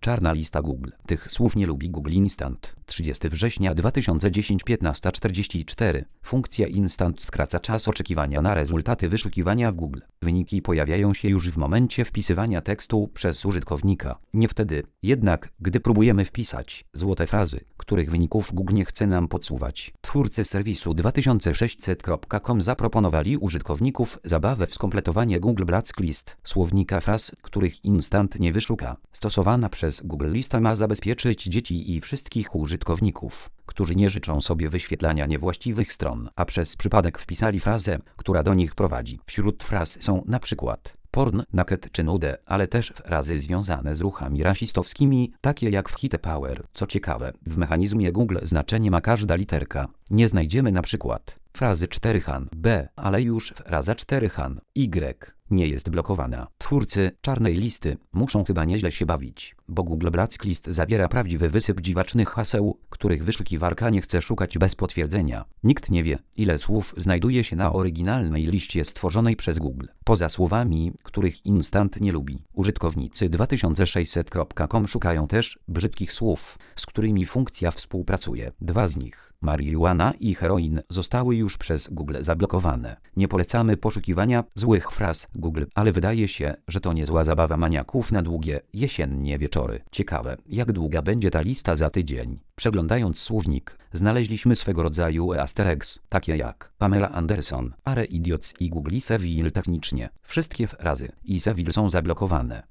Czarna lista Google. Tych słów nie lubi Google Instant. 30 września 2010 15:44. Funkcja Instant skraca czas oczekiwania na rezultaty wyszukiwania w Google. Wyniki pojawiają się już w momencie wpisywania tekstu przez użytkownika. Nie wtedy, jednak, gdy próbujemy wpisać złote frazy, których wyników Google nie chce nam podsuwać. Twórcy serwisu 2600.com zaproponowali użytkowników zabawę w skompletowanie Google Blacklist, słownika fraz, których Instant nie wyszuka. Stosowana przez Google lista ma zabezpieczyć dzieci i wszystkich użytkowników, którzy nie życzą sobie wyświetlania niewłaściwych stron, a przez przypadek wpisali frazę, która do nich prowadzi. Wśród fraz są na przykład porn, naked czy nude, ale też frazy związane z ruchami rasistowskimi, takie jak w Hit Power. Co ciekawe, w mechanizmie Google znaczenie ma każda literka. Nie znajdziemy na przykład frazy 4han B, ale już fraza 4han Y nie jest blokowana. Twórcy czarnej listy muszą chyba nieźle się bawić, bo Google Blacklist zawiera prawdziwy wysyp dziwacznych haseł, których wyszukiwarka nie chce szukać bez potwierdzenia. Nikt nie wie, ile słów znajduje się na oryginalnej liście stworzonej przez Google. Poza słowami, których Instant nie lubi, użytkownicy 2600.com szukają też brzydkich słów, z którymi funkcja współpracuje. Dwa z nich, marihuana i heroin, zostały już przez Google zablokowane. Nie polecamy poszukiwania złych fraz Google, ale wydaje się, że to niezła zabawa maniaków na długie, jesiennie wieczory. Ciekawe, jak długa będzie ta lista za tydzień. Przeglądając słownik, znaleźliśmy swego rodzaju easter eggs, takie jak Pamela Anderson, Are Idiots i Google Seville technicznie. Wszystkie frazy i Seville są zablokowane.